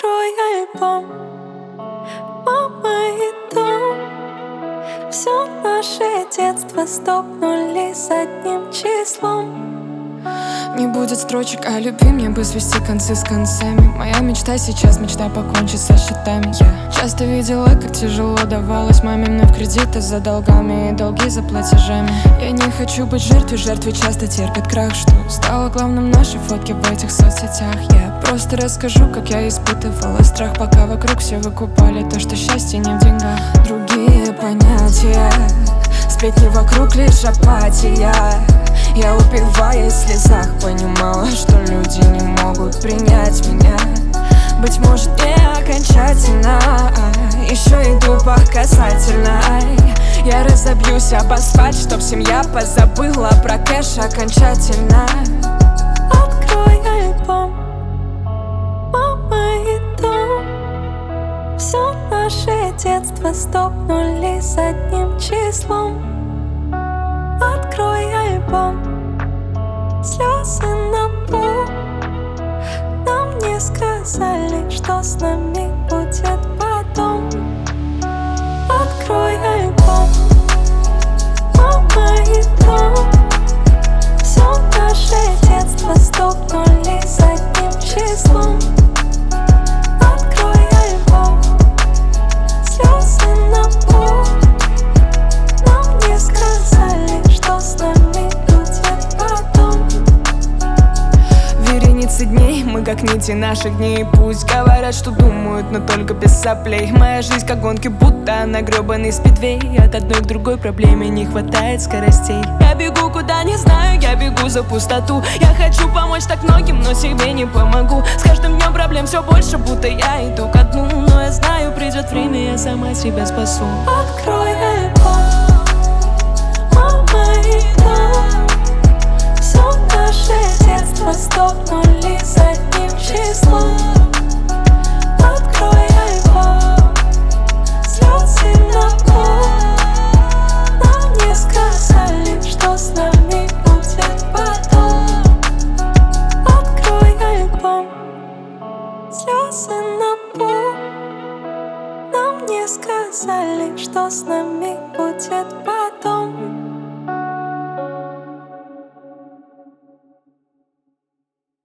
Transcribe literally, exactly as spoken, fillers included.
Открой альбом, мама и дом. Все наше детство стопнули с одним числом. Не будет строчек о любви, мне бы свести концы с концами. Моя мечта сейчас, мечта покончить со счетами. Я часто видела, как тяжело давалось маминым в кредиты за долгами и долги за платежами. Я не хочу быть жертвой, жертвы часто терпят крах, что стало главным наши фотки в этих соцсетях. Я просто расскажу, как я испытывала страх, пока вокруг все выкупали то, что счастье не в деньгах. Другие понятия, сплетни вокруг, лишь апатия. Я, упиваясь в слезах, понимала, что люди не могут принять меня. Быть может, не окончательно, еще иду по касательной. Я разобьюсь об асфальт, чтоб семья позабыла про кэш окончательно. Открой альбом, мама и дом. Все наше детство стопнули с одним числом. Открой альбом, слезы на пол. Нам не сказали, что с нами будет потом. Открой альбом, мама и дом. Все наше детство стопнули с одним числом. Открой альбом, слезы на пол. Нам не сказали, что с нами будет потом. Вереницы дней, мы как нити наших дней. Пусть говорят, что думают, но только без соплей. Моя жизнь как гонки, будто на гребаный спидвей. От одной к другой проблеме не хватает скоростей. Я бегу куда не знаю, я бегу за пустоту. Я хочу помочь так многим, но себе не помогу. С каждым днем проблем все больше, будто я иду ко дну. Но я знаю, придет время, я сама себя спасу. Открой альбом, мама и дом. Все наше детство стопнули с одним числом. Открой альбом, слезы на пол. Нам не сказали, что с нами будет потом. Открой альбом, слезы на пол. Нам не сказали, что с нами будет потом.